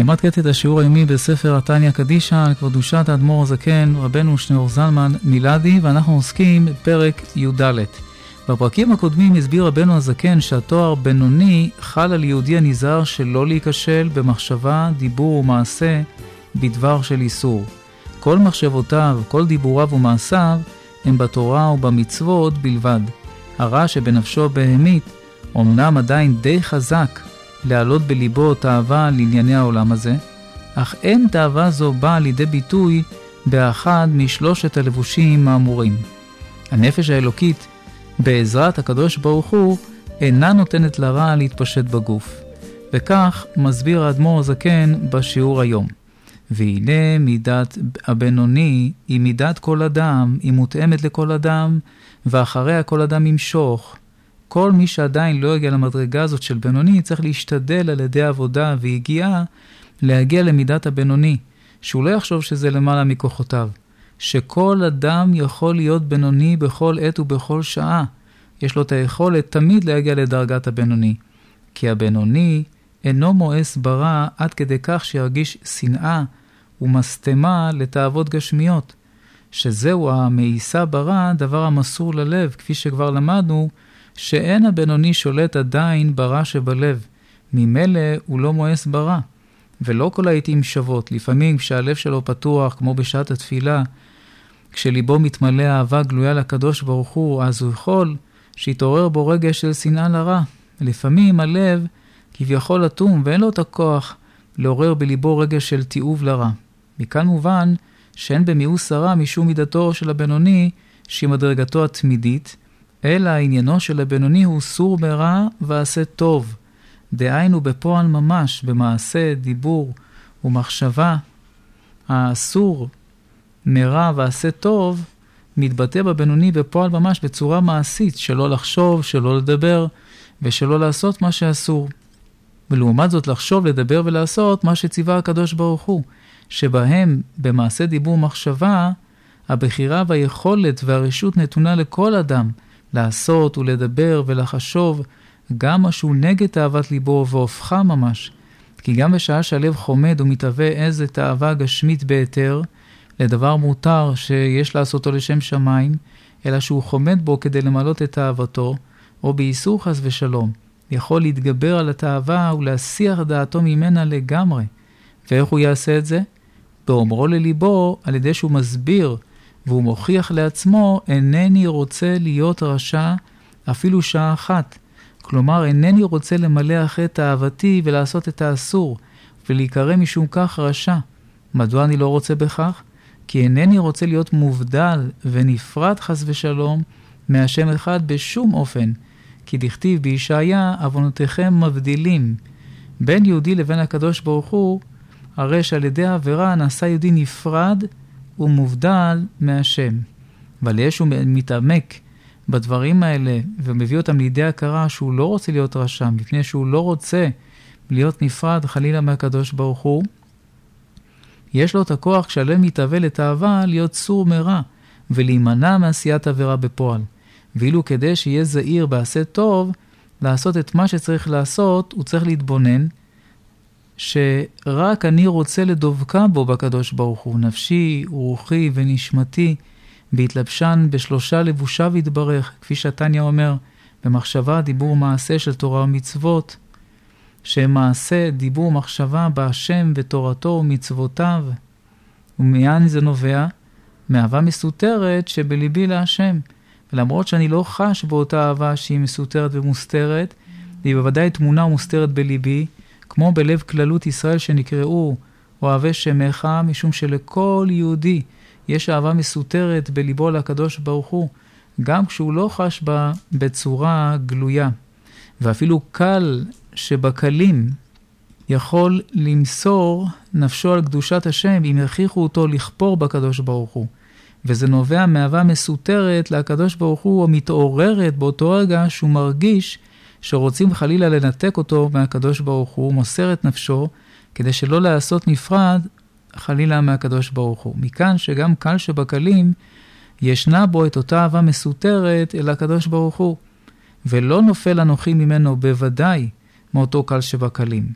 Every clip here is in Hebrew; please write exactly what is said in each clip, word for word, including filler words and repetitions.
למד כעת את השיעור היומי בספר התניא קדישא על קדושת האדמו"ר הזקן רבנו שניאור זלמן מילדי, ואנחנו עוסקים בפרק י"ד. בפרקים הקודמים הסביר רבנו הזקן שהתואר בינוני חל על יהודי הנזהר שלא להיכשל במחשבה, דיבור ומעשה בדבר של איסור. כל מחשבותיו, כל דיבוריו ומעשיו הם בתורה ובמצוות בלבד. הרע שבנפשו בהמית אמנם עדיין די חזק להעלות בליבו תאווה לענייני העולם הזה, אך אין תאווה זו באה לידי ביטוי באחד משלושת הלבושים האמורים. הנפש האלוקית בעזרת הקדוש ברוך הוא אינה נותנת לרע להתפשט בגוף. וכך מסביר האדמו"ר הזקן בשיעור היום. והנה מידת הבינוני היא מידת כל אדם, היא מותאמת לכל אדם, ואחריה כל אדם ימשוך. כל מי שעדיין לא יגיע למדרגה הזאת של בינוני צריך להשתדל על ידי עבודה והגיעה להגיע למידת הבינוני, שהוא לא יחשוב שזה למעלה מכוחותיו, שכל אדם יכול להיות בינוני בכל עת ובכל שעה. יש לו את היכולת תמיד להגיע לדרגת הבינוני, כי הבינוני אינו מואס ברע עד כדי כך שירגיש שנאה ומסתמה לתאוות גשמיות, שזהו המאיסה ברע, דבר המסור ללב, כפי שכבר למדנו, שאין הבינוני שולט עדיין ברע שבלב, ממילא הוא לא מואס ברע. ולא כל העיתים שוות, לפעמים כשהלב שלו פתוח, כמו בשעת התפילה, כשליבו מתמלא אהבה גלויה לקדוש ברוך הוא, אז הוא יכול שיתעורר בו רגש של שנאה לרע. לפעמים הלב כביכול אטום ואין לו את הכוח לעורר בליבו רגש של תיעוב לרע. מכאן מובן שאין במיאוס הרע משום מידתו של הבינוני שהיא מדרגתו התמידית, אלא העניינו של הבינוני הוא סור מרע ועשה טוב. דהיינו בפועל ממש, במעשה, דיבור ומחשבה. האסור מרע ועשה טוב מתבטא בבינוני בפועל ממש בצורה מעשית, שלא לחשוב, שלא לדבר ושלא לעשות מה שאסור. ולעומת זאת לחשוב, לדבר ולעשות מה שציווה הקדוש ברוך הוא, שבהם במעשה דיבור ומחשבה הבחירה והיכולת והרשות נתונה לכל אדם לעשות ולדבר ולחשוב גם משהו נגד תאוות ליבו והופכה ממש. כי גם בשעה שהלב חומד ומתהווה איזה תאווה גשמית ביתר לדבר מותר שיש לעשותו לשם שמיים, אלא שהוא חומד בו כדי למלות את תאוותו, או באיסור חס ושלום, יכול להתגבר על התאווה ולהסיח דעתו ממנה לגמרי. ואיך הוא יעשה את זה? באומרו לליבו, על ידי שהוא מסביר והוא מוכיח לעצמו, אינני רוצה להיות רשע אפילו שעה אחת. כלומר, אינני רוצה למלא אחרי תאוותי ולעשות את האסור, ולהיקרא משום כך רשע. מדוע אני לא רוצה בכך? כי אינני רוצה להיות מובדל ונפרד חס ושלום מהשם אחד בשום אופן. כי דכתיב בישעיה, עוונותיכם מבדילים בין יהודי לבין הקדוש ברוך הוא, הרי שעל ידי העבירה נעשה יהודי נפרד ומובדל מהשם. אבל יש הוא מתעמק בדברים האלה ומביא אותם לידי הכרה שהוא לא רוצה להיות רשע, מפני שהוא לא רוצה להיות נפרד חלילה מהקדוש ברוך הוא. יש לו את הכוח כשהלב מתהווה לתאווה להיות סור מרע ולהימנע מעשיית עבירה בפועל. ואילו כדי שיהיה זהיר בעשה טוב, לעשות את מה שצריך לעשות, הוא צריך להתבונן שרק אני רוצה לדובקה בו בקדוש ברוך הוא, נפשי, רוחי ונשמתי, בהתלבשן בשלושה לבושיו יתברך, כפי שהתניא אומר, במחשבה, דיבור, מעשה של תורה ומצוות, שמעשה, דיבור, מחשבה בהשם ותורתו ומצוותיו. ומעין זה נובע? מאהבה מסותרת שבליבי להשם. ולמרות שאני לא חש באותה אהבה שהיא מסותרת ומוסתרת, היא בוודאי תמונה ומוסתרת בליבי, כמו בלב כללות ישראל שנקראו אוהבי שמך, משום שלכל יהודי יש אהבה מסותרת בליבו לקדוש ברוך הוא, גם כשהוא לא חש בה בצורה גלויה. ואפילו קל שבקלים יכול למסור נפשו על קדושת השם, אם יכריחו אותו לכפור בקדוש ברוך הוא. וזה נובע מאהבה מסותרת לקדוש ברוך הוא, או מתעוררת באותו רגע שהוא מרגיש שרוצים חלילה לנתק אותו מהקדוש ברוך הוא, מוסר את נפשו, כדי שלא לעשות נפרד חלילה מהקדוש ברוך הוא. מכאן שגם קל שבקלים ישנה בו את אותה אהבה מסותרת אל הקדוש ברוך הוא, ולא נופל אנוכי ממנו בוודאי מאותו קל שבקלים.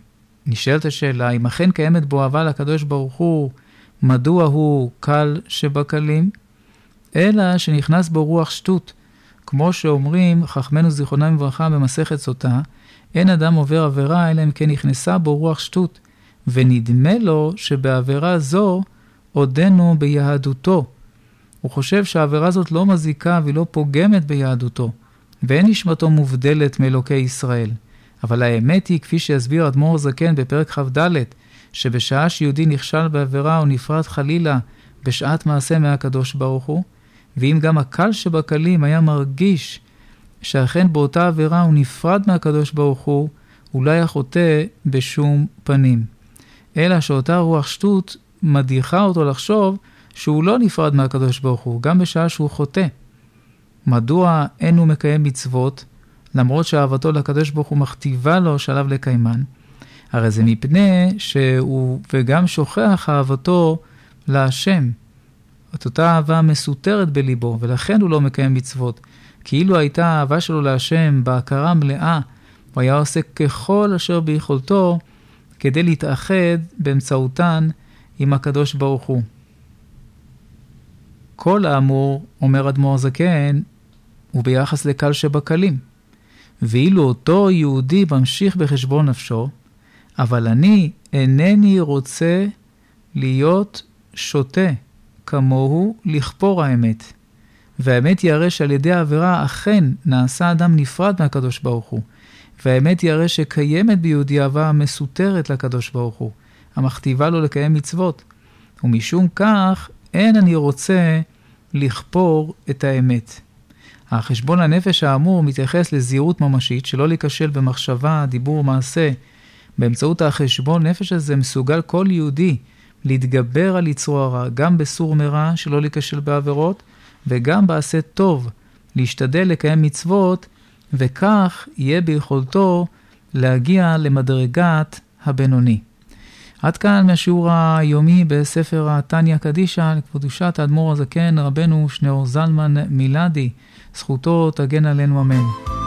נשאלת השאלה, אם אכן קיימת בו אהבה לקדוש ברוך הוא, מדוע הוא קל שבקלים? אלא שנכנס בו רוח שטות. כמו שאומרים חכמנו זיכרונם לברכה במסכת סוטה, אין אדם עובר עבירה אלא אם כן נכנסה בו רוח שטות, ונדמה לו שבעבירה זו עודנו ביהדותו. הוא חושב שהעבירה הזאת לא מזיקה ולא פוגמת ביהדותו, ואין נשמתו מובדלת מאלוקי ישראל. אבל האמת היא, כפי שהסביר אדמו"ר הזקן בפרק כ"ד, שבשעה שיהודי נכשל בעבירה או נפרד חלילה בשעת מעשה מהקדוש ברוך הוא, ואם גם הקל שבקלים היה מרגיש שאכן באותה עבירה הוא נפרד מהקדוש ברוך הוא, הוא לא היה חוטא בשום פנים. אלא שאותה רוח שטות מדיחה אותו לחשוב שהוא לא נפרד מהקדוש ברוך הוא, גם בשעה שהוא חוטא. מדוע אין הוא מקיים מצוות, למרות שאהבתו לקדוש ברוך הוא מכתיבה לו שעליו לקיימן? הרי זה מפני שהוא וגם שוכח אהבתו להשם. את אותה אהבה מסותרת בליבו, ולכן הוא לא מקיים מצוות. כאילו הייתה האהבה שלו להשם בהכרה מלאה, הוא היה עושה ככל אשר ביכולתו כדי להתאחד באמצעותן עם הקדוש ברוך הוא. כל האמור, אומר אדמו"ר הזקן, הוא ביחס לקל שבקלים. ואילו אותו יהודי ממשיך בחשבון נפשו, אבל אני אינני רוצה להיות שוטה, כמוהו לכפור האמת. והאמת יראה שעל ידי העבירה אכן נעשה אדם נפרד מהקדוש ברוך הוא. והאמת יראה שקיימת ביהודי אהבה מסותרת לקדוש ברוך הוא, המכתיבה לו לקיים מצוות. ומשום כך אין אני רוצה לכפור את האמת. החשבון הנפש האמור מתייחס לזהירות ממשית, שלא להיכשל במחשבה, דיבור ומעשה. באמצעות החשבון נפש הזה מסוגל כל יהודי להתגבר על יצרו הרע, גם בסור מרע, שלא להיכשל בעבירות, וגם בעשה טוב, להשתדל לקיים מצוות, וכך יהיה ביכולתו להגיע למדרגת הבינוני. עד כאן מהשיעור היומי בספר התניא קדישא, לקדושת האדמו"ר הזקן רבנו שניאור זלמן מילדי, זכותו תגן עלינו אמן.